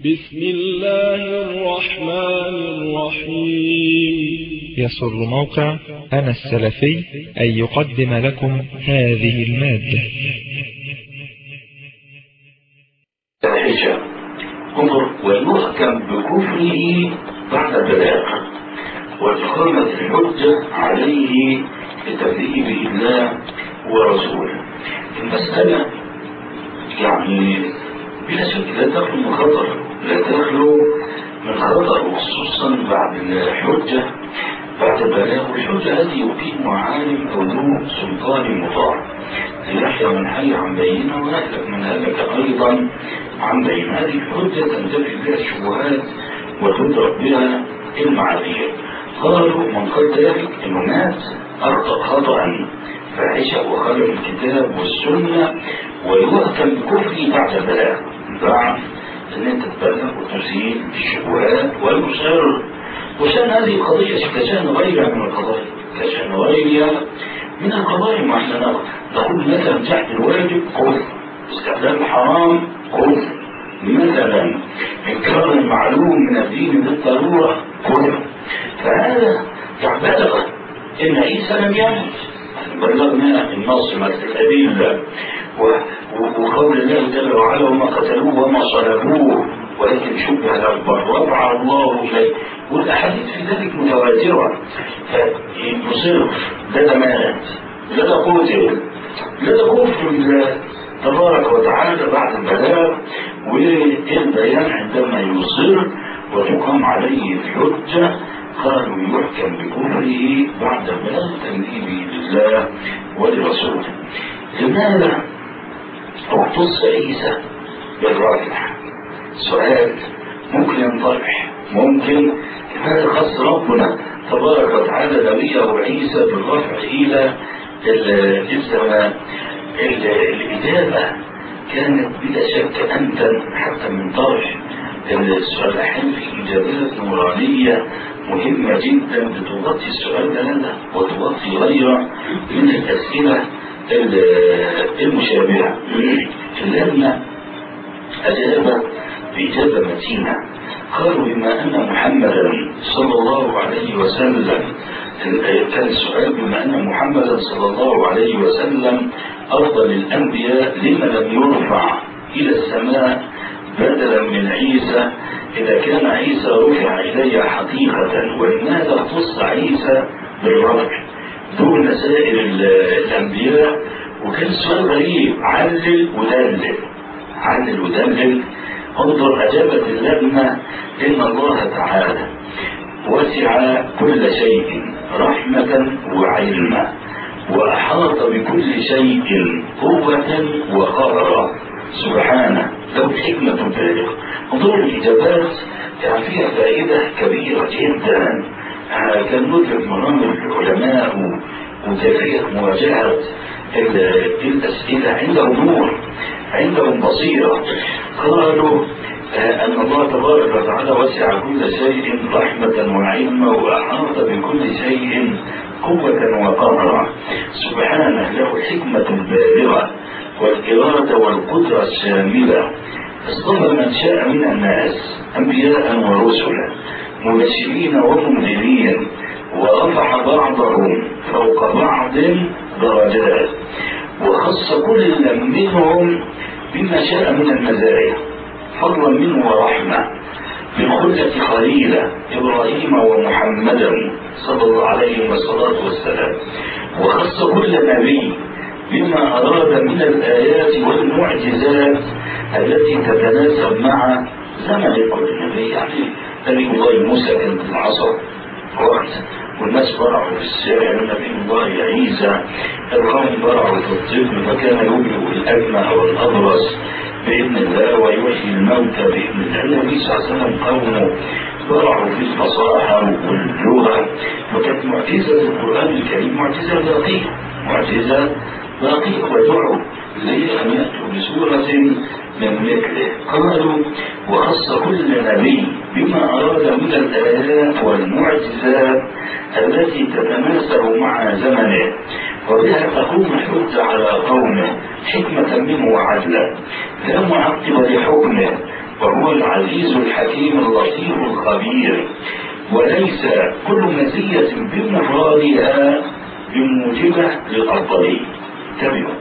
بسم الله الرحمن الرحيم. يسر موقع أنا السلفي أن يقدم لكم هذه المادة. الحجة انظر، ويحكم بكفره بعد البلاغ وإقامة الحجة عليه بتكذيب الله ورسوله. المسألة يعني بلا شك لا تخلو من خطر، لا خطر، وخصوصا بعد الحجة بعد البلاغ. والحجة هذه يقيم عالم أو ذو سلطان مطاع ليحيى من حي عن بينه ويهلك من هلك أيضا عن بين. هذه الحجة تنتفي بها الشبهات وتدرك بها المعاذير. قالوا من قال ذلك انه مات أخطأ خطأ فاحشة وخالف الكتاب والسنة ويحكم بكفره بعد البلاغ، بعد ان انت تبلغ وتزيل الشبهات والمصر. وشان هذه القضية كشان غيرها من القضايا، كشان غيرها من القضايا. ما احنا نقول مثلا تحت الواجب كفر، استخدام الحرام كفر، مثلا انكار المعلوم من الدين بالضرورة كفر. فهذا بلغ ان عيسى لم يمت، بلغنا النص مثل الأدلة وقول الله جل وعلا وما قتلوه وما صلبوه ولكن شبه لهم بل رفع الله إليه، والأحاديث في ذلك متواترة. فيصير لا مات لا قتل لا كفر بالله تبارك وتعالى بعد البلاغ والبيان عندما يصر وتقام عليه الحجة. قالوا يحكم بكفره بعد البلاغ تكذيبه لله ولرسوله. لماذا اختص عيسى بالرفع؟ سؤال ممكن ينطرح، ممكن لماذا خص ربنا تبارك وتعالى نبيه عيسى بالرفع إلى السماء؟ الإجابة كانت بلا شك أنتن حتى من طرح الصالحين في إجابات نورانية مهمة جدا بتغطي السؤال ده وتغطي غيره من الأسئلة المشابهة. لأن أجاب بإجابة متينة. قالوا بما أن محمدا صلى الله عليه وسلم، كان السؤال بما أن محمدا صلى الله عليه وسلم أفضل الأنبياء لما لم يرفع إلى السماء بدلا من عيسى إذا كان عيسى رفع إليه حقيقة، ولماذا اختص عيسى بالرفع دون سائر الأنبياء؟ وكان السؤال غريب، علل ودلل. انظر أجابت اللجنة إن الله تعالى وسع كل شيء رحمة وعلما وأحاط بكل شيء قوة وقهرا سبحانه له الحكمة بالغة. انظر الإجابات كان فيها فائدة كبيرة جدا. كان ندرك منامر العلماء وكيفية مواجهة الأسئلة عندهم نور، عندهم بصيرة. قالوا أن الله تبارك وتعالى وسع كل شيء رحمة وعلما وأحاط بكل شيء قوة وقهرا سبحانه له الحكمة البالغة والإرادة والقدرة الشاملة. اصطفى من شاء من الناس أنبياء ورسلا مبشرين ومنذرين ورفع بعضهم فوق بعض درجات وخص كل منهم بما شاء من المزايا فضلا منه ورحمة بالخلة خليلا إبراهيم ومحمدا صلى الله عليه والصلاة والسلام. وخص كل نبي بما أراد من الآيات والمعجزات التي تتناسب مع زمن كل نبي. يعني نبي الله موسى كان في العصر وقت والناس برعوا في السعر، نبي الله عيسى القوم برعوا في الطب فكان يبرئ الأكمه والأبرص بإذن الله ويحيي الموتى بإذن الله. النبي صلى الله عليه وسلم قومه برعوا في الفصاحة واللغة، وكانت معجزة القرآن الكريم معجزة باقية ودعوا لأن يأتوا بسورة من مثله. قالوا وخص كل نبي بما أراد من الآيات والمعجزات التي تتناسب مع زمنه وبها تقوم الحجة على قومه حكمة منه وعدلا لا معقب لحكمه وهو العزيز الحكيم اللطيف الخبير، وليس كل مزية بمفردها بموجبة للأفضلية. انتبهوا،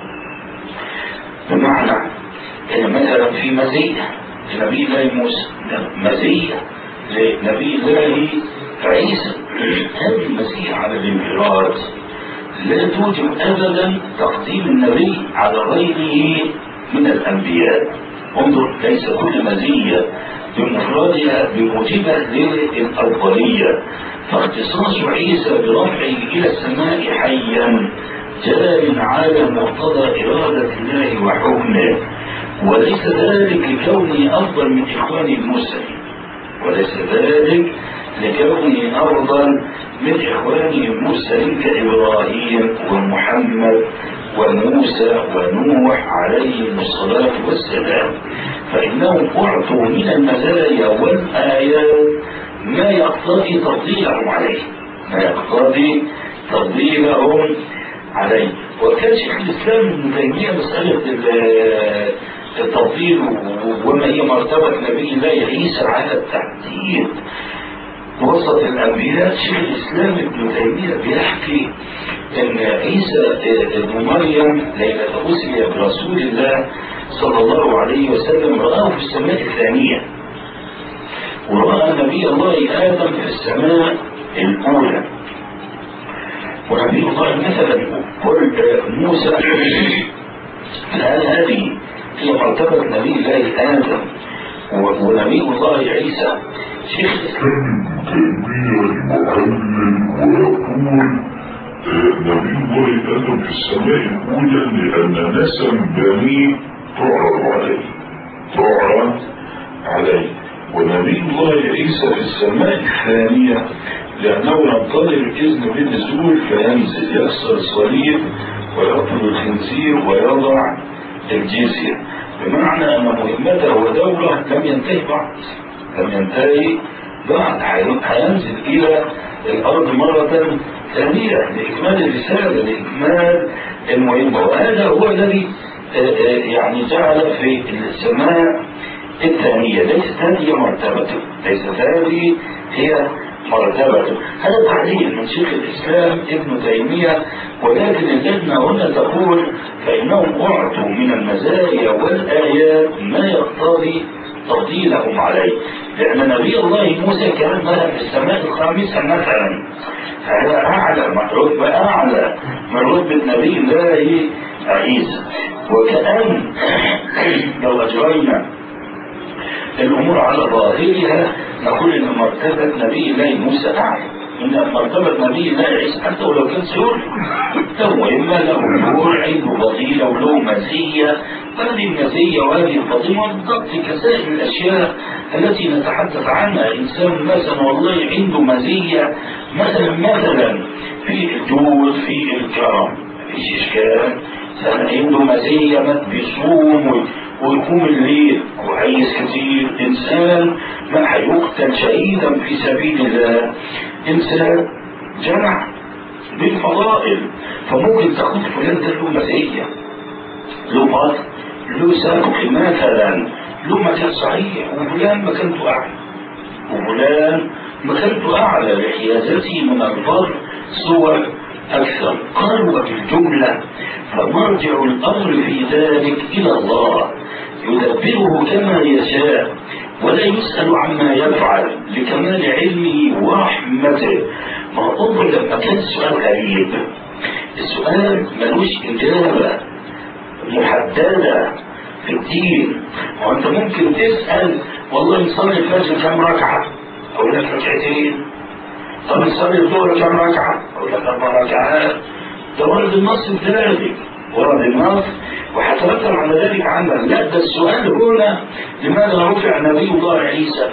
بمعنى ان مثلا في مزية لنبي الله موسى، مزية لنبي الله عيسى، هذه المزية على الانفراد لا توجب ابدا تقديم النبي على غيره من الانبياء. انظر، ليس كل مزية بمفردها بموجبة للأفضلية، فاختصاص عيسى برفعه إلى السماء حيا جار على مقتضى إرادة الله وحكمه، وليس ذلك لكونه أفضل من إخوانه المرسلين، وليس ذلك لكونه أفضل من إخوانه المرسلين كإبراهيم ومحمد وموسى ونوح عليهم الصلاة والسلام، فإنهم أعطوا من المزايا والآيات ما يقتضي تفضيلهم عليه، ما يقتضي تفضيلهم عليه. وكان شيخ الإسلام ابن تيمية مسألة التفضيل وما هي مرتبة نبي الله عيسى على التحديد وسط الأنبياء. شيخ الإسلام ابن تيمية بيحكي أن عيسى ابن مريم ليلة أسري برسول الله صلى الله عليه وسلم رآه في السماء الثانية، ورأى نبي الله آدم في السماء الأولى، ونبي الله مثلا موسى. الآن هذه هي مرتبة نبي الله آدم ونبي الله عيسى. شيخ نبي الله آدم في السماء الأولى لأن نسم بني تعرض عليه، ونبي الله عيسى في السماء الثانية لأنه ينتظر الإذن بالنزول فينزل يكسر الصليب ويقتل الخنزير ويضع الجزية، بمعنى أن مهمته ودوره لم ينتهي بعد، هينزل إلى الأرض مرة ثانية لإكمال الرسالة، لإكمال المهمة. وهذا هو الذي يعني جعل في السماء الثانية. ليست هذه مرتبته، هذا تعليل من شيخ الإسلام ابن تيمية. ولكن اللجنة هنا تقول فإنهم أعطوا من المزايا والآيات ما يقتضي تفضيلهم عليه، لأن نبي الله موسى كان في السماء الخامسة مثلا، هذا أعلى من رتبة نبي الله عيسى. وكأن لو أجرينا الأمور على ظاهرها نقول إن مرتبة نبي الله موسى أعلى من مرتبة نبي الله عيسى، حتى ولو كان سوري، هو إما له نور عنده فضيلة وله مزية، هذه المزية وهذه الفضيلة بالضبط كسائر الأشياء التي نتحدث عنها. إنسان مثلا والله عنده مزية مثلا في الجود في الكرم، مفيش إشكال، عنده مزية بيصوم ويقوم الليل وعايز كثير، إنسان ما هيقتل شهيدا في سبيل الله، إنسان جمع بالفضائل، فممكن تاخد فلان ده له مزية، له فضل، له سابق مثلا، له مكان صحيح، وفلان مكانته أعلى لحيازته من الفضل صور أكثر. قالوا بالجملة فمرجع الأمر في ذلك إلى الله يدبره كما يشاء ولا يسأل عما يفعل لكمال علمه ورحمته. ما انظر لما كان السؤال غريب، السؤال ملوش إجابة محددة في الدين، وأنت ممكن تسأل والله نصلي الفجر كم ركعة؟ أقول لك ركعتين. طب نصلي الظهر كم ركعة؟ أقول لك 4 ركعات. ده ورد النص بذلك، ورد النص وحترتب على ذلك عمل. لا، ده السؤال هنا لماذا رفع نبي الله عيسى؟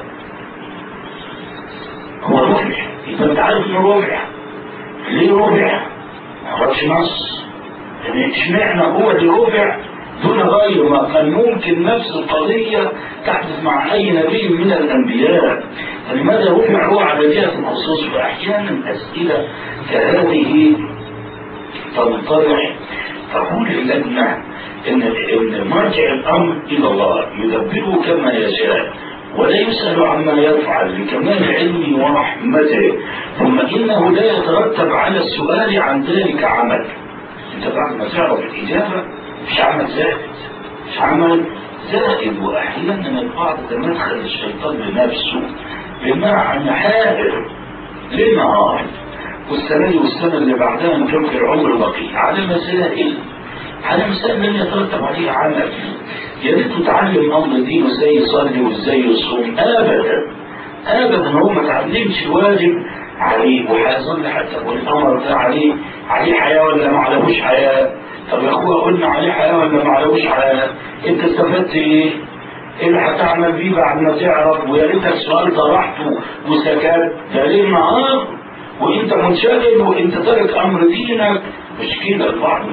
هو رفع، يبقى انت عارف انه رفع. ليه رفع؟ ما عرفش نص، يعني اشمعنى هو اللي رفع دون غيره؟ ما كان ممكن نفس القضية تحدث مع أي نبي من الأنبياء، فلماذا رفع هو على جهة الخصوص؟ فأحيانا أسئلة كهذه تنطرح. تقول اللجنة إن مرجع الأمر إلى الله يدبره كما يشاء ولا يسأل عما يفعل لكمال علمه ورحمته، ثم إنه لا يترتب على السؤال عن ذلك عمل. أنت بعد ما تعرف الإجابة مش عمل زائد، مش عمل زائد. وأحيانا البعض تمثل الشيطان بنفسه بمعنى حائر للنهار، والسنة والسنة اللي بعدها نكمل العمر البقي على مسائل لم يترتب عليه عمل. يا ريت تتعلم امر دين وازاي يصلي وازاي يصوم. ابدا هو ما تعلمش واجب عليه وهيظل حتى والامر ده عليه حياه ولا ما عليهوش حياه. طب يا اخويا قلنا عليه حياه ولا ما عليهوش حياه؟ انت استفدت ايه؟ ايه اللي هتعمل بيه بعد ما تعرف؟ ويا ريتك السؤال طرحته وسكت. ده ليل نهار وانت منشغل وانت تارك امر دينك. مشكله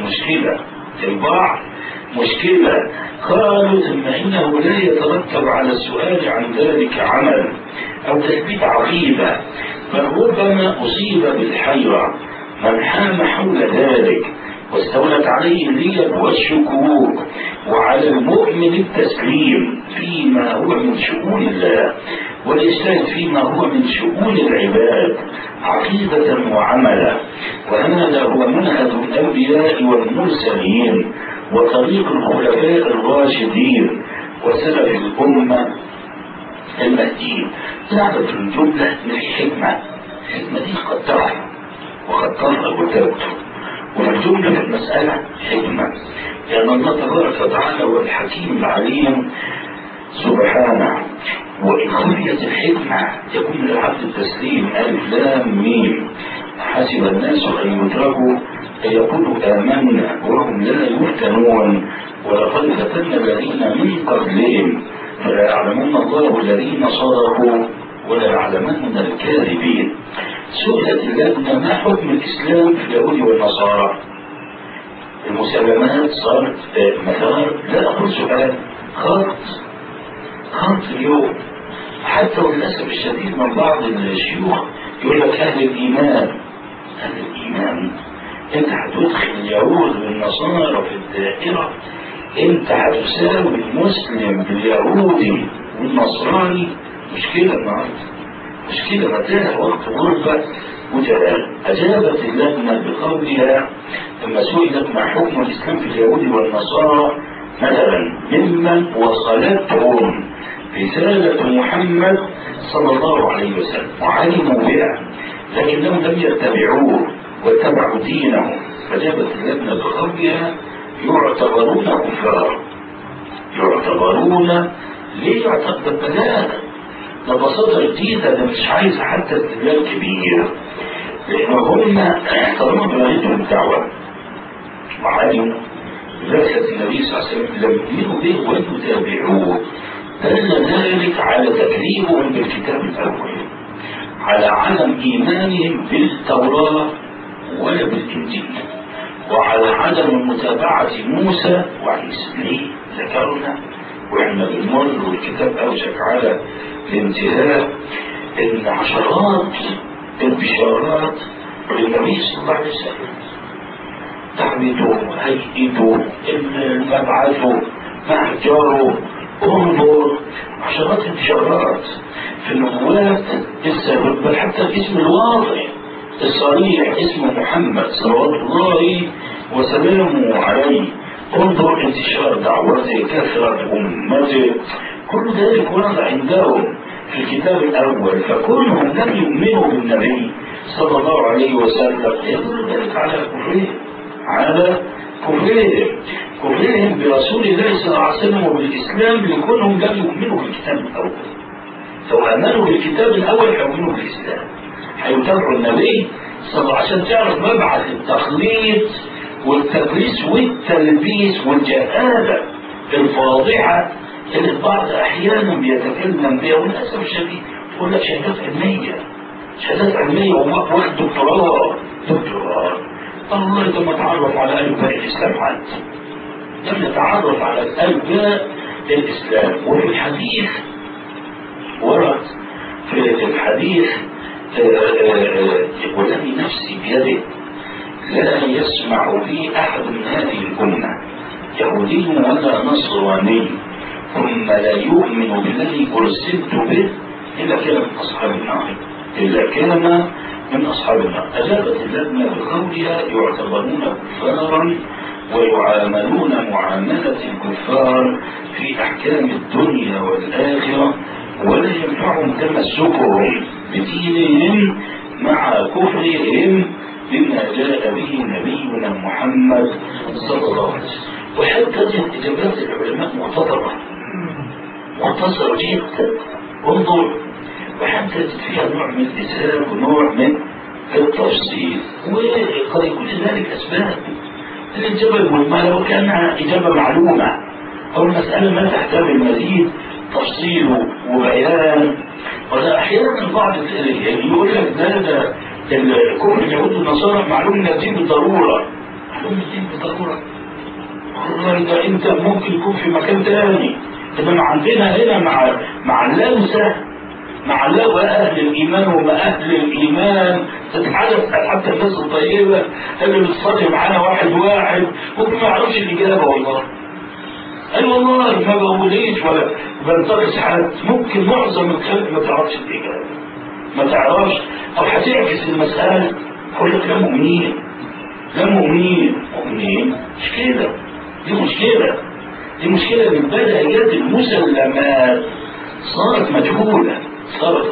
البعض مشكله. قالوا ثم انه لا يترتب على السؤال عن ذلك عمل او تثبيت عقيده، بل ربما اصيب بالحيره من حام حول ذلك واستولت عليه الريب والشكوك، وعلى المؤمن التسليم فيما هو من شؤون الله والاجتهاد فيما هو من شؤون العباد عقيدة وعملا. وهذا هو منهج الأنبياء والمرسلين وطريق الخلفاء الراشدين وسلف الأمة المهديين. نعرف الجملة من الحكمة دي قدرها وقدرها وتبته، والجملة في المسألة حكمة، لأن الله تبارك وتعالى هو الحكيم العليم سبحانه. وإن خفيت الحكمة يكون للعبد التسليم ألف لام ميم. حسب الناس أن يتركوا أن يقولوا آمنا وهم لا يفتنون ولقد فتنا الذين من قبلهم فلا يعلمن الله الذين صدقوا ولا يعلمن الكاذبين. سئلت اللجنة ما حكم الإسلام في اليهود والنصارى؟ المسلمات صارت مثار. لا أقول سؤال خط اليوم، حتى للأسف الشديد من بعض الشيوخ يقول لك أهل الإيمان أنت هتدخل اليهود والنصارى في الدائرة، أنت هتساوي المسلم باليهودي والنصراني. مشكلة النهارده، مشكلة متاهة وقت غربة وجلال. أجابت اللجنة بقولها لما سئلت ما حكم الإسلام في اليهود والنصارى مثلا ممن وصلتهم رسالة محمد صلى الله عليه وسلم وعلموا بها لكنهم لم يتبعوه واتبعوا دينه. فجابت اللجنة بقولها يعتبرون كفار. ليه يعتبر بلاغ؟ ده بساطة جديدة، ده مش عايز حتى استدلال كبير، لأن هم طالما بلغتهم الدعوة وعلموا برسالة النبي صلى الله عليه وسلم لم يؤمنوا به ولم يتابعوه، دل ذلك على تكذيبهم بالكتاب الأول، على عدم إيمانهم بالتوراة ولا بالإنجيل، وعلى عدم متابعة موسى وعيسى. ليه؟ ذكرنا وإحنا بنمر والكتاب أوشك على الانتهاء إن عشرات البشارات للنبي صلى الله عليه وسلم، تحميته، هيئته، مبعثه، محجره، انظر، عشرات البشارات في النبوات السابقة، بل حتى الاسم الواضح الصريح اسم محمد صلوات الله وسلامه عليه. انظر انتشار دعوته، كثرة أمته، كل ذلك ورد عندهم في الكتاب الأول. فكونهم لم يؤمنوا بالنبي صلى الله عليه وسلم يدل ذلك على كفرهم برسول الله صلى الله عليه وسلم وبالإسلام، لكونهم لم يؤمنوا بالكتاب الأول. لو آمنوا بالكتاب الأول هيؤمنوا بالإسلام، هيتبعوا النبي صلى الله عليه وسلم. عشان تعرف مبعث التخليط والتدريس والتلبيس والجهالة الفاضحة اللي البعض أحيانا بيتكلم بها، وللأسف الشديد تقول لك شهادات علمية واخد دكتوراه. الله لما تعرف على ألباء الإسلام حد لم يتعرف على ألباء الإسلام. وفي الحديث ورد في الحديث والذي نفسي بيده لا يسمع بي أحد من هذه الأمة يهودي ولا نصراني ثم لا يؤمن بالذي أرسلت به إلا كان من أصحاب النار، إلا كان من أصحاب النار. أجابت اللجنة بقولها يعتبرون كفارا ويعاملون معاملة الكفار في أحكام الدنيا والآخرة، ولا ينفعهم تمسكهم بدينهم مع كفرهم بما جاء به نبينا محمد صلى الله عليه وسلم. وحتى إجابات العلماء مختصرة جدا، انظر، وحتى تجد فيها نوع من الإسهاب ونوع من التفصيل، وقد يكون ذلك أسباب. الإجابة المهمة وكأنها إجابة معلومة أو المسألة ما تحتاج المزيد تفصيل وبيان. ولا أحيانا بعض يقول لك ده الكفر اليهود والنصارى معلوم من الدين بالضرورة، معلوم من الدين بالضرورة. والله ده أنت ممكن يكون في مكان تاني، إنما عندنا هنا مع اللمسة مع الله أهل الإيمان وما أهل الإيمان تتحدث حتى الناس الطيبة اللي بتصلي معانا واحد ممكن ما يعرفش الإجابة. والله أي والله ما بقوليش ولا بنتقص حد، ممكن معظم الخلق ما تعرفش الإجابة، ما تعرفش أو هتعكس المسألة يقول لك لا مؤمنين لا مؤمنين. مشكلة، دي مشكلة من بدايات المسلمات، صارت مجهولة، صارت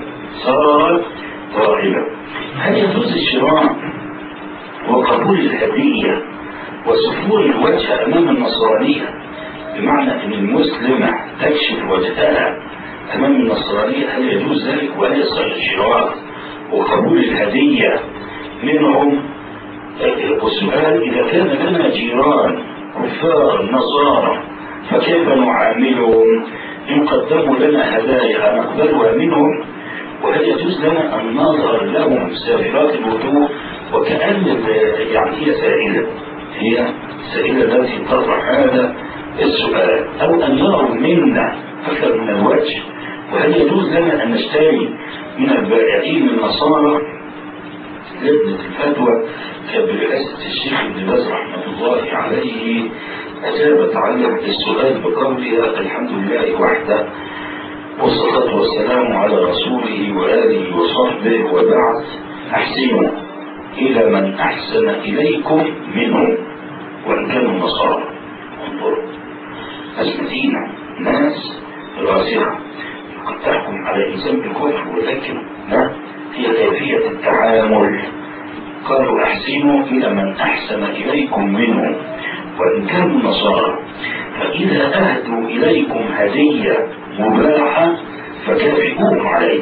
غائبة. هل يجوز الشراء وقبول الهدية وسفور الوجه أمام النصرانية، بمعنى أن المسلمة تكشف وجهها أمام النصرانية؟ هل يجوز ذلك؟ وهل يصح الشراء وقبول الهدية منهم؟ والسؤال إذا كان لنا جيران كفار نصارى فكيف نعاملهم؟ يقدم لنا هدايا نقبلها منهم، وهل يجوز لنا أن نظهر لهم سابقات الوضوء وكأن يعني هي سائلة التي تطرح هذا السؤال، أو أن يروا منا أكثر من الوجه؟ وهل يجوز لنا أن نشتري من البائعين النصارى؟ لجنة الفتوى برئاسة الشيخ ابن باز رحمة الله عليه أجابت على السؤال بقولها: الحمد لله وحده والصلاة والسلام على رسوله وآله وصحبه، وبعد، أحسنوا إلى من أحسن إليكم منهم وإن كانوا نصارى. انظروا، المدينة ناس راسخة قد تحكم على إنسان بالكفر، ولكن ما هي كيفية التعامل؟ قالوا: أحسنوا إلى من أحسن إليكم منهم وإن كانوا نصارى، فإذا أهدوا إليكم هدية مباحة فكافئوهم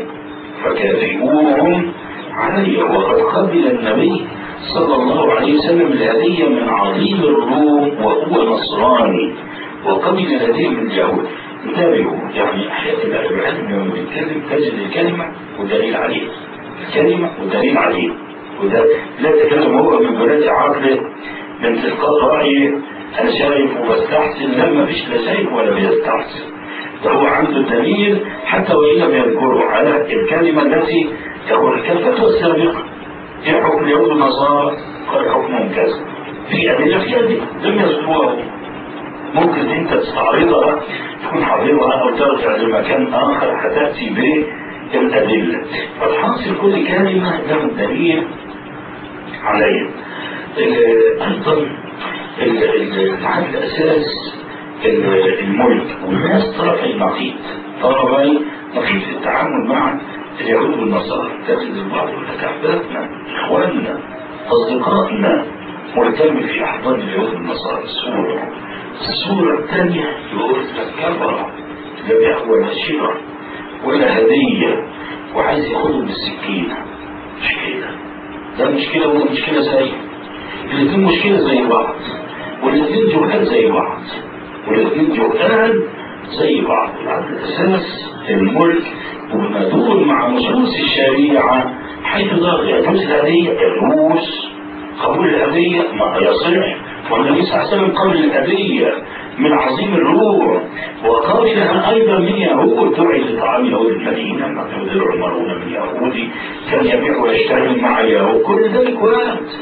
عليه. وقد قبل النبي صلى الله عليه وسلم الهدية من عظيم الروم وهو نصراني، وقبل الهدية من اليهود. انتبهوا، يعني أحيانا العلم لما بيتكلم تجد الكلمة ودليل عليه، وده لا تكلم هو من بلاد عقله من تلقاء رأيه أنا شايف وبستحسن، لما فيش لا شايف ولا بيستحسن، ده هو عنده دليل حتى وإن لم يذكره على الكلمة التي تقول الفتوى السابقة في حكم اليهود والنصارى قال حكمهم كذا، في أدلة في أدلة لم يذكروها، ممكن أنت تستعرضها تكون حافظها أو ترجع لمكان آخر هتأتي بالأدلة. فالحاصل كل كلمة له دليل عليه. أيضا العدل أساس الملك، والناس طرفي نقيض في التعامل مع اليهود والنصارى. تجد البعض يقول لك أحبابنا إخواننا أصدقائنا مرتبط في أحضان اليهود والنصارى. الصورة الثانية يقول لك كبرة لا بيع ولا شراء ولا هدية وعايز ياخدهم بالسكينة. مشكلة، ده مشكلة وده مشكلة زي الاثنين، مشكلة زي بعض، والاثنين جهال زي بعض. العدل أساس الملك وبندور مع نصوص الشريعة، حيث يجوز الهدية يجوز، قبول الهدية ما يصح، والنبي صلى الله عليه وسلم قبل الهدية من عظيم الروح، وقابلها أيضا من يهود دعي لطعام يهود المدينة، ما تبذر المرون من يهودي كان يبيع ويشتري مع يهود. كل ذلك وقت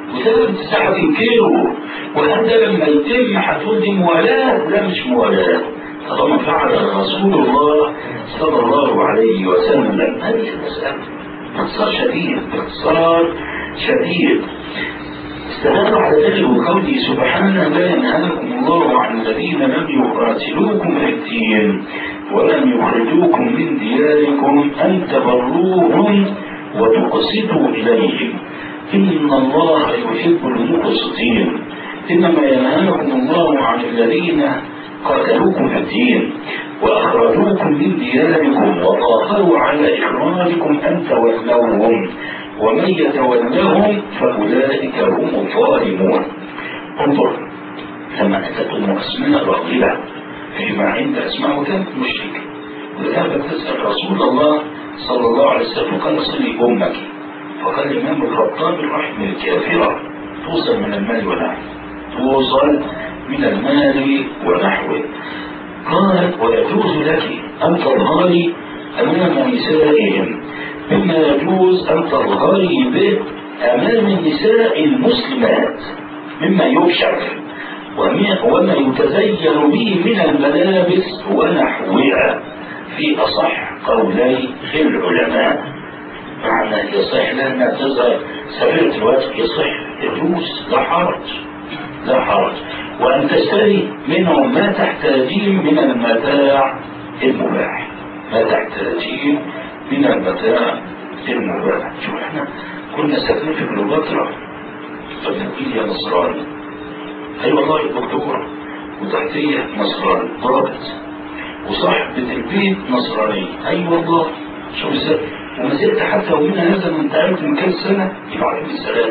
وده الساعة تنكره، وهذا لما يتم هتقول دي موالاة. لا مش موالاة، طالما فعل رسول الله صلى الله عليه وسلم هذه المسألة باختصار شديد، باختصار شديد. استدل على ذلك بقوله سبحانه: لا ينهاكم الله عن الذين لم يقاتلوكم في الدين ولم يخرجوكم من دياركم أن تبروهم وتقسطوا إليهم إن الله يحب المقسطين. إنما ينهاكم الله عن الذين قاتلوكم في الدين وأخرجوكم من دياركم وظاهروا على إخراجكم أن تولوهم ومن يتولهم فأولئك هم الظالمون. انظر لما أتتهم أسماء راغبة فيما عند أسماء كانت مشركة، وذهبت تسأل رسول الله صلى الله عليه وسلم قال: صلي أمك. فقال الإمام الخطاب: الرحم الكافرة توصل من المال ونحوه، توصل من المال ونحوه. قال: ويجوز لك أن تظهري أمام نسائهم مما يجوز أن تظهري به أمام النساء المسلمات مما يكشف وما يتزين به من الملابس ونحوها، في أصح قولي العلماء. معنى يصح لأنها تظهر سفيرة الوجه، يصح يجوز، لا حرج لا حرج. وأن تشتري منهم ما تحتاجين من المتاع المباح، ما تحتاجين من المتاع المباح. شوف احنا كنا ساكنين في كليوباترا، فبنقول يا نصراني، اي والله دكتورة وتحتية نصراني ضربت، وصاحبة البيت نصراني، اي والله. شوف ازاي، وما زلت حتى ومن هذا من تعرف من كام سنة يبقى عليكم السلام،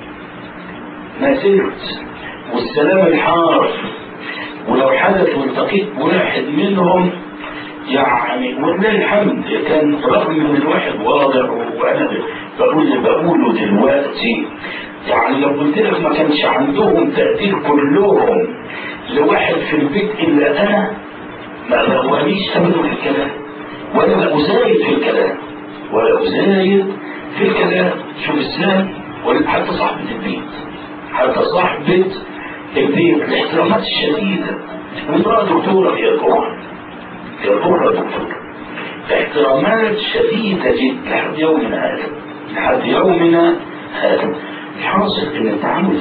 ما زلت والسلام الحار. ولو حدث والتقيت بواحد منهم يعني ولله الحمد كان رغم من الواحد واضح، وانا بقول اللي بقوله دلوقتي يعني لو قلت لك ما كانش عندهم تقدير كلهم لواحد في البيت الا انا، ما بقوليش ابدا في الكلام، ولا ازايد في الكلام، ولا ازايد في الكلام. شوف ازاي، حتى صاحبة البيت، حتى صاحبة البيت الاحترامات الشديدة. وامرأة دكتورة يا جماعة، يا دكتور، احترامات شديدة جدا لحد يومنا هذا، لحد يومنا هذا. الحاصل ان التعامل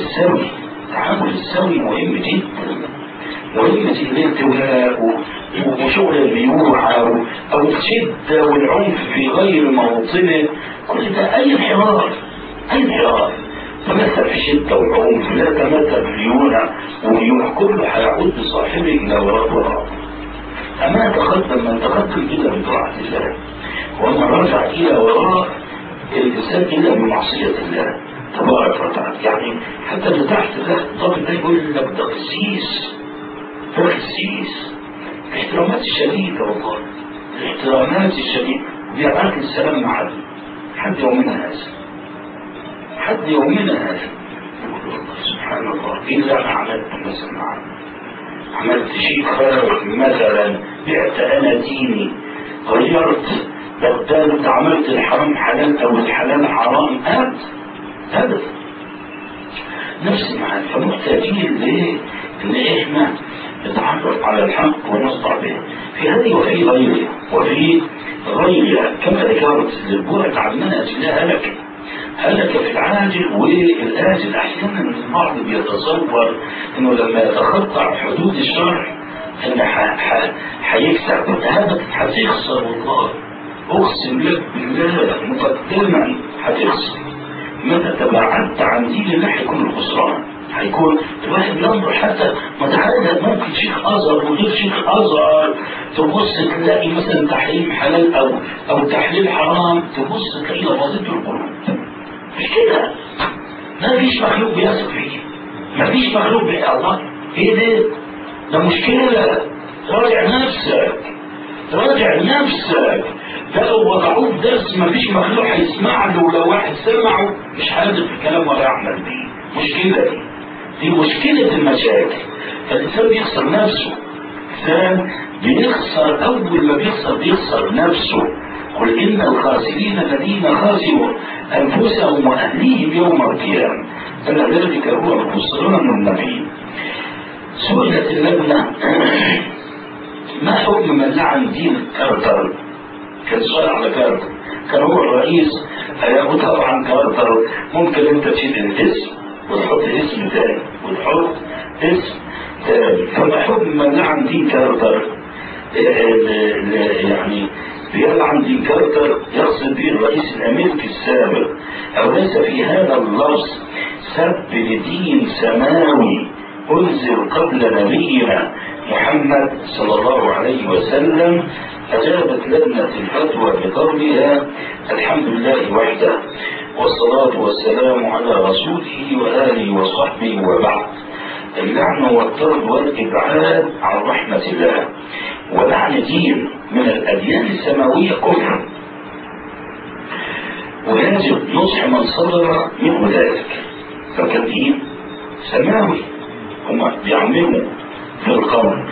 السوي مهم جدا، مهم الالتواء وشغل الميوعة او الشدة والعنف في غير موطنه، كل ده اي انحراف، اي انحراف. تمثل في الشدة والعنف، لا تمثل في الميوعة كله هيعود بصاحبه الى وراء. أما تقدم من تقدم إلى بطاعة الله، وما رجع إلى وراء الإنسان إلا بمعصية الله تبارك وتعالى. يعني حتى اللي تحت ده الضابط ده يقول لك ده قسيس، ده قسيس. الاحترامات الشديدة والله، الاحترامات الشديدة بيعطيك السلام معه حد يومنا هذا، حد يومنا هذا. يقول والله سبحان الله، إلا أنا عملت مثلا معه، عملت شيء خارج مثلا، بعت انا ديني، غيرت بدلت، عملت الحرام حلال او الحلال حرام، ابدا نفس المعنى. فمحتاجين ليه؟ ان احنا نتعرف على الحق ونصدع به في هذه وفي غيرها وفي غيرها. كما ذكرت للبعد عن منهج الله هلك في العاجل والآجل. احيانا البعض بيتصور انه لما يتخطى حدود الشرع ان هيكسب، هذا هتخسر. والله اقسم لك بالله مقدما هتخسر. متى تبعدت عن دين الله هيكون الخسران، هيكون الواحد ينظر حتى متعدد. ممكن شيخ ازهر وغير شيخ ازهر تبص تلاقي مثلا تحريم حلال او تحليل حرام، تبص تلاقي لفظته القلوب. مش كده، ما فيش مخلوق بيثق فيه، ما فيش مخلوق بيثق. الله ايه ده مشكلة. راجع نفسك، راجع نفسك. ده لو وضعوه في درس ما فيش مخلوق هيسمع له، ولو واحد سمعه مش هيقدر في الكلام ولا يعمل بيه. مشكلة دي مشكلة المشاكل. فالإنسان بيخسر نفسه، الإنسان بيخسر، أول ما بيخسر نفسه. قل إن الخاسرين الذين خسروا أنفسهم وأهليهم يوم القيامة. أن ذلك هو الخسران المبين. سئلت اللجنة ما حكم من لعن دين كارتر؟ كان سؤال على كارتر، كان هو الرئيس. وطبعا كارتر ممكن انت تشيل الاسم وتحط اسم تاني وتحط اسم تاني. فما حكم من لعن دين كارتر؟ يعني بيلعن دين كارتر يقصد به الرئيس الامريكي السابق، او ليس في هذا اللفظ سب لدين سماوي انزل قبل نبينا محمد صلى الله عليه وسلم؟ أجابت لجنة الفتوى بقولها الحمد لله وحده والصلاة والسلام على رسوله وآله وصحبه وبعد. اللعن والطرد والإبعاد عن رحمة الله ولعن دين من الأديان السماوية كفر، ويجب نصح من صدر منه ذلك. فكان دين سماوي هم بيعملوا في القوم،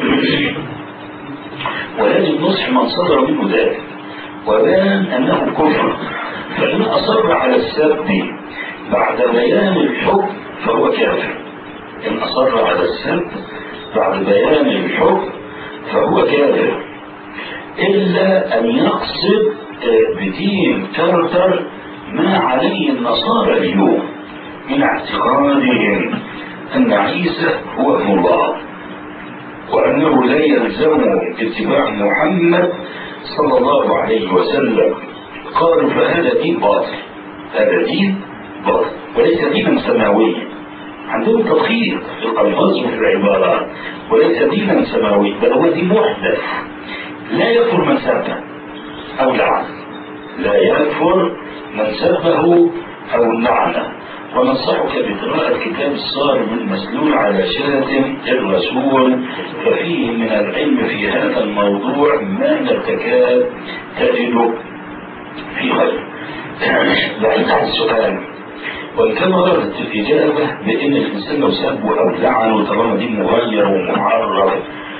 ويجب نصح من صدر منه ذلك وبان أنه كفر. فإن أصر على السب بعد بيان الحكم فهو كافر. إن أصر على السب بعد بيان الحكم فهو كافر، إلا أن يقصد بدين كارتر ما عليه النصارى اليوم من اعتقادهم أن عيسى هو ابن الله، وأنه لا يلزمه اتباع محمد صلى الله عليه وسلم. قالوا فهذا دين باطل، هذا دين باطل وليس دينا سماويا. عندهم تدقيق في الألفاظ وفي العبارات، وليس دينا سماويا بل هو دين محدث لا يكفر من سبه أو لعنه، لا يكفر من سبه أو لعنه. وننصحك بقراءة كتاب الصارم المسلول على شاتم الرسول، ففيه من العلم في هذا الموضوع ما لا تكاد تجده في غيره. بعيد عن السؤال، وإن كان وردت الإجابة بأن الإنسان لو سبه أو لعنه طالما دين مغير ومعرف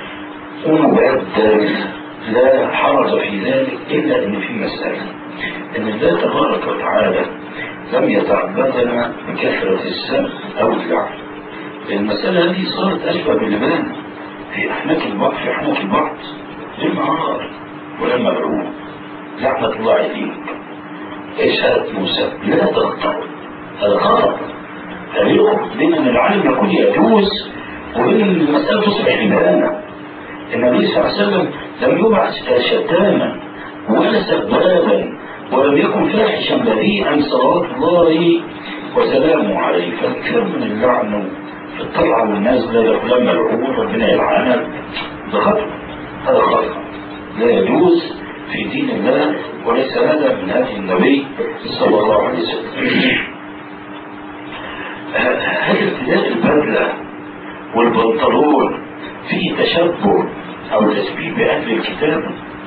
ومبدل لا حرج في ذلك، إلا أن في مسألة أن الله تبارك وتعالى لم يتعبدنا بكثرة السب أو اللعن. المسألة هذه صارت أشبه باللبان في أحناك البعض، في أحناك البعض للنهار ولما بعوه لعنة الله عليك إشهاد موسى لا تغطى. هذا خطأ. هذا يخرج بين أن العالم يكون يجوز وبين المسألة تصبح لبانة. النبي صلى الله عليه وسلم لم يبعث شتاما ولا سبابا ولم يكن فاحشا بريئا صلوات الله وسلامه عليه. فالكثير من اللعن في الطلعة والنازلة يقول ملعون ربنا يلعنك، ده خطأ. هذا خطأ لا يجوز في دين الله، وليس هذا من هدي النبي صلى الله عليه وسلم. هل ارتداء البدلة والبنطلون فيه تشبه أو تشبيه بأهل الكتاب؟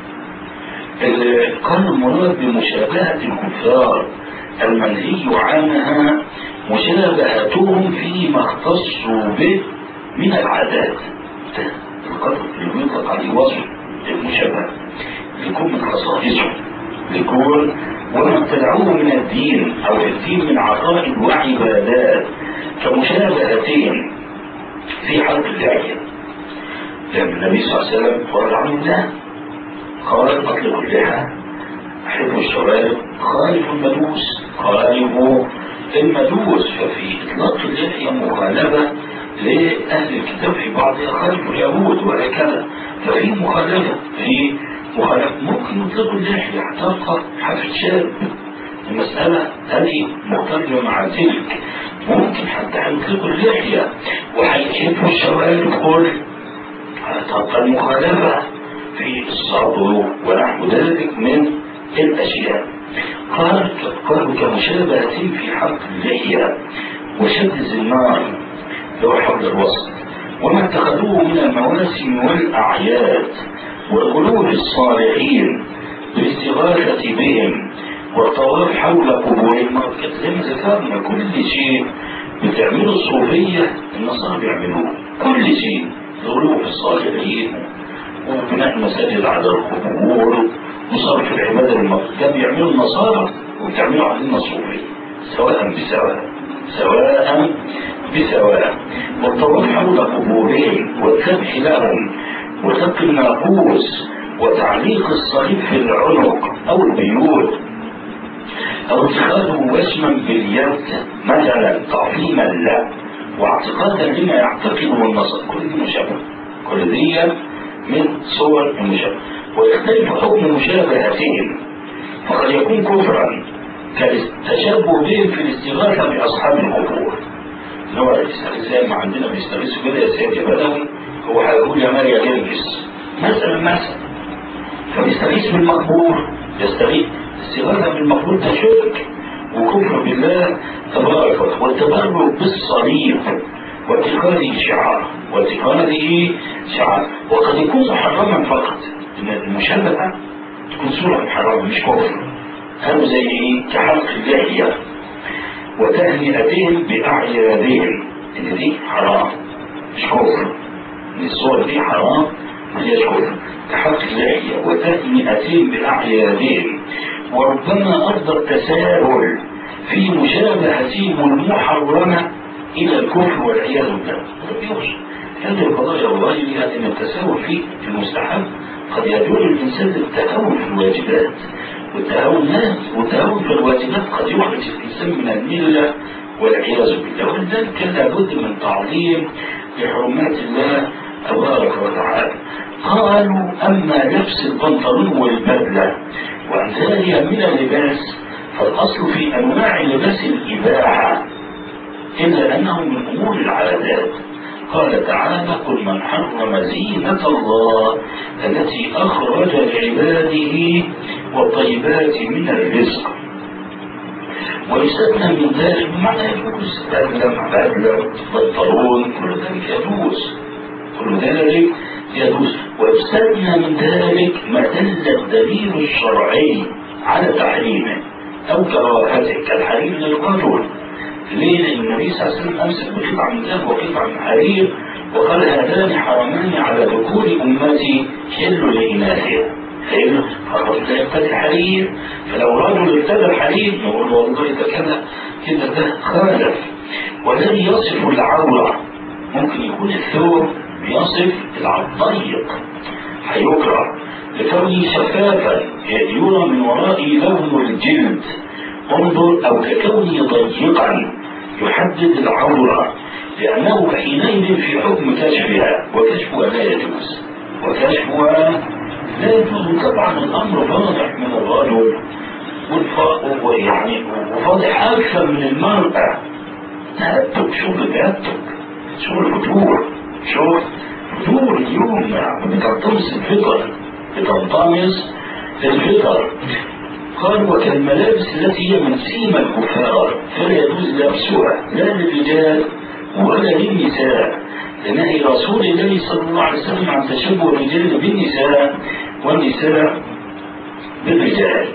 كان المراد بمشابهة الكفار المنهي عنها مشابهتهم فيما اختصوا به من العادات. القدر اللي يطلق عليه وصف المشابهة يكون من خصائصهم، يكون وما ابتدعوه من الدين أو الدين من عقائد وعبادات كمشابهتهم في حلق اللحية. لأن النبي صلى الله عليه وسلم قال عنه الله قال أطلق اللحى أحب الشباب خالف المدوس، خالف المدوس. ففي إطلاق اللحية مخالفة لأهل الكتاب في بعضها خالف اليهود وهكذا. ففي مخالفة ممكن يطلقوا اللحية اعتقد حفل شاب. المسألة هذه مختلفة مع ذلك. ممكن حتى يطلقوا اللحية وهيحبوا الشباب كل اعتقد المخالفة في الصبر ونحو ذلك من الأشياء. قال كمشابهة في حق اللحية وشد الزنار لو حول الوسط وما اتخذوه من المواسم والأعياد وقلوب الصالحين بالاستغاثة بهم والطواف حول قبورهم. زي ما ذكرنا كل شيء بتعمله الصوفية النصارى بيعملوه، كل شيء قلوب الصالحين وبناء مساجد على القبور وصرف العبادة ده بيعملوا النصارى وبتعملوا عندنا الصوفية سواء بسواء. سواء بسواء، والطواف حول قبورهم والذبح لهم وترك الناقوس وتعليق الصليب في العنق أو البيوت أو اتخاذه وسما باليد مثلا تعظيما له واعتقادا لما يعتقده النصر. كل دي مشابهة، كل دي من صور المشابهة. ويختلف حكم مشابهتهم، فقد يكون كفرا كالتشبه بهم في الاستغاثة بأصحاب القبور. هو زي ما عندنا بيستغيثوا كده يا سيدي يا بدوي، هو هيقول يا ماريا جنبس مثلا فبيستغيث بالمقبور، يستغيث الاستغاثة بالمقبور ده شرك وكفر بالله تبارك وتعالى. والتبرك بالصليب واتخاذه شعار وقد يكون محرما فقط، ان المشابهة تكون صورة محرمة مش كفر. قالوا زي ايه؟ كحلق اللحية وتهنئتهم بأعيادهم، ان دي حرام مش كفر، ان الصور دي حرام مش كفر. كحلق اللحية وتهنئتهم بأعيادهم، وربما أفضل التساهل في مشابهتهم المحرمة إلى الكفر والعياذ بالله. هذه القضايا والله أن التساهل في المستحب قد يدل الإنسان للتهاون في الواجبات، والتهاون في الواجبات قد يخرج الإنسان من الملة والعياذ بالله. ولذلك لابد من تعظيم لحرمات الله تبارك وتعالى. قالوا أما لبس البنطلون والبدلة وأمثالها من اللباس فالأصل في أنواع لباس الإباحة، إلا أنه من أمور العادات. قال تعالى قل من حرم زينة الله التي أخرج لعباده والطيبات من الرزق. ويستثنى من ذلك بمعنى يجوز بدلة بنطلون، كل ذلك يجوز، كل ذلك يجوز. ويستثنى من ذلك ما دل الدليل الشرعي على تحريمه أو كراهته كالحريم للرجل. ليه؟ لأن النبي صلى الله عليه وسلم أمسك بقطعة من ذهب وقطعة من حرير وقال هذان حرمان على ذكور أمتي حل لإناثها. حلو فالرجل لا يبتدي الحرير، فلو رجل ابتدى الحرير نقول والله ده كذا كده ده خالف. والذي يصف العورة ممكن يكون الثوب يصف الضيق هيكره لكونه شفافا يرى من ورائه لون الجلد انظر، او ككونه ضيقا يحدد العورة، لأنه حينئذ في حكم كشفها، وكشفها لا يجوز، لا يجوز. طبعا الأمر واضح من الرجل ويعني وواضح أكثر من المرأة. تهتك شوف الفتور، شوف فتور اليوم يعني بتنطمس الفطر. قال وكالملابس التي هي من سيما الكفار فلا يجوز لبسها لا للرجال ولا للنساء، لنهي رسول الله صلى الله عليه وسلم عن تشبه الرجال بالنساء والنساء بالرجال.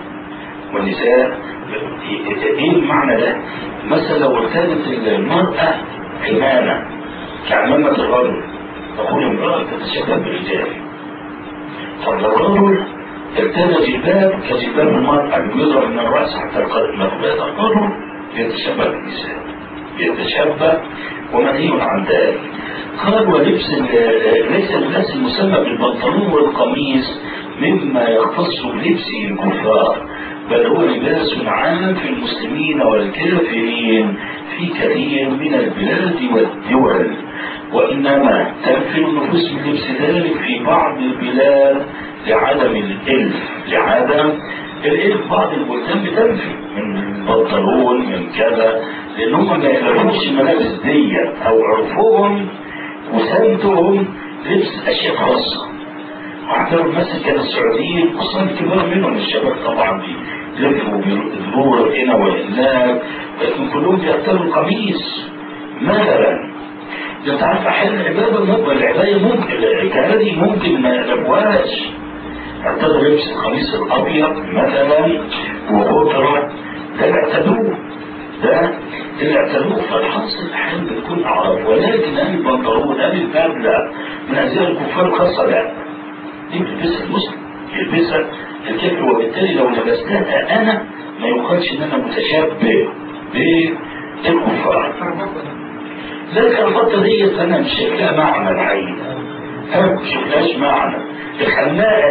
ايه المعنى ده؟ مثلا لو ارتدت المرأة عمامة كعمامة الرجل تقول امرأة تتشبه بالرجال. طب لو الرجل ارتدى جلباب كجلباب المرأة يضرب من الرأس حتى القدم، الرجل يتشبه بالنساء، يتشبه ومنهي عن ذلك. قال ولبس ليس اللباس المسمى بالبنطلون والقميص مما يختص بلبسه الكفار، بل هو لباس عام في المسلمين والكافرين في كثير من البلاد والدول، وإنما تنفر النفوس من لبس ذلك في بعض البلاد لعدم الإلف. بعض البلدان بتنفي من البنطلون من كذا لأنهم ما يعرفوش الملابس دي أو عرفوهم وسمتهم لبس أشياء خاصة. واعتبر مثلا كان السعوديين أصلا كبار منهم الشباب طبعا بيلفوا بالدور هنا وهناك، لكن كلهم بيعتبروا القميص مثلا. لو تعرف أحيانا العبادة ممكن ما يعرفوهاش، اعتبر لبس القميص الأبيض مثلا وغطرة ده اعتبروه فالحاصل أحيانا بتكون أعراف. ولكن البنطلون البدلة من أزياء الكفار الخاصة لا، دي بتلبسها المسلم يلبسها الكافر، وبالتالي لو لبستها أنا ما يقالش إن أنا متشبه الكفار. لكن الفترة دي أنا مش شايف لها معنى الحقيقة، أنا ما شفتهاش معنى. الخناقة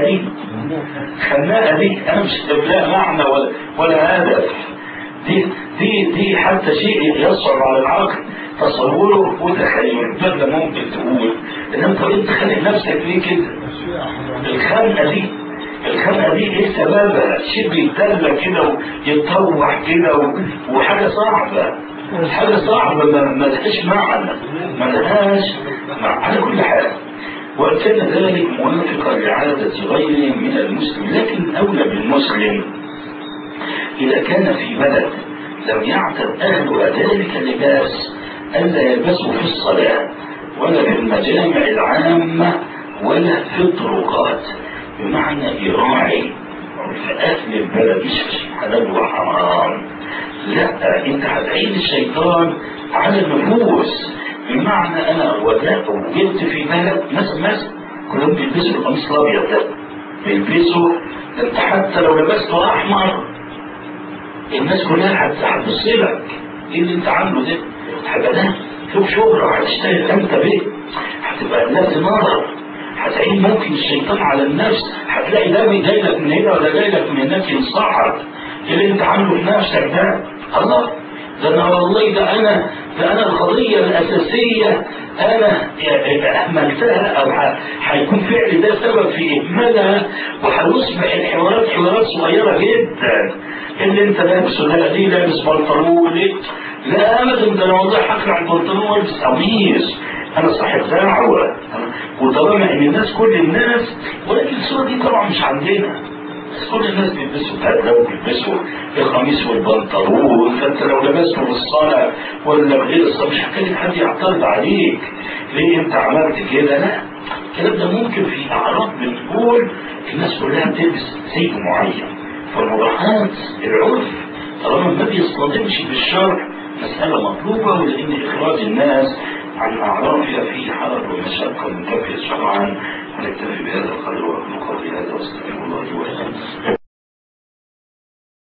دي أنا مش شايف لها معنى ولا هدف. دي حتى شيء يصعب على العقل تصوره وتخيله. بدل ممكن تقول ان انت خانق نفسك ليه كده؟ الخنقه دي ايه سببها؟ شيء بيتدلى كده ويتطوح كده وحاجه صعبه، ما لهاش معنى، على كل حال. وكان ذلك موافقا لعادة غيره من المسلم. لكن أولى بالمسلم إذا كان في بلد لم يعتد أهلها ذلك اللباس ألا يلبسوا في الصلاة ولا في المجامع العامة ولا في الطرقات، بمعنى يراعي في أهل البلد مش حلال وحرام، لا أنت هتعين الشيطان على النفوس. بمعنى أنا وجدت في بلد مثلا كلهم بيلبسوا القميص الأبيض ده، بيلبسوا أنت حتى لو لبسته أحمر الناس كلها هتبص لك إيه اللي أنت عامله ده؟ هتبقى ده شوف شهرة، هتشتغل أنت بيه، هتبقى الناس نار، هتعين ممكن الشيطان على النفس، هتلاقي ده جاي لك من هنا ولا جاي لك من هناك ينصحك اللي أنت عامله في نفسك ده. الله، ده أنا والله ده أنا القضية الأساسية أنا أهملتها أو هيكون فعل ده سبب في إهمالها، وهيصبح الحوارات حوارات صغيرة جدا. اللي أنت لابسه ده دي لابس بنطلون لا أبدا، ده أنا والله هخلع البنطلون والبس قميص، أنا صاحب دعوة. وطالما إن الناس كل الناس، ولكن الصورة دي طبعا مش عندنا، كل الناس بيلبسوا بدلة وبيلبسوا القميص والبنطلون، فانت لو لبسته في الصلاة ولا بغير الصلاة مش هتلاقي حد يعترض عليك ليه انت عملت كده. لا، الكلام ده ممكن في اعراض بنقول الناس كلها بتلبس زي معين، فمراعاة العرف طالما ما بيصطدمش بالشرع مسألة مطلوبة، ولأن إخراج الناس عن أعرافها في حرج ومشقة منتفية شرعا. ونكتفي بهذا القدر.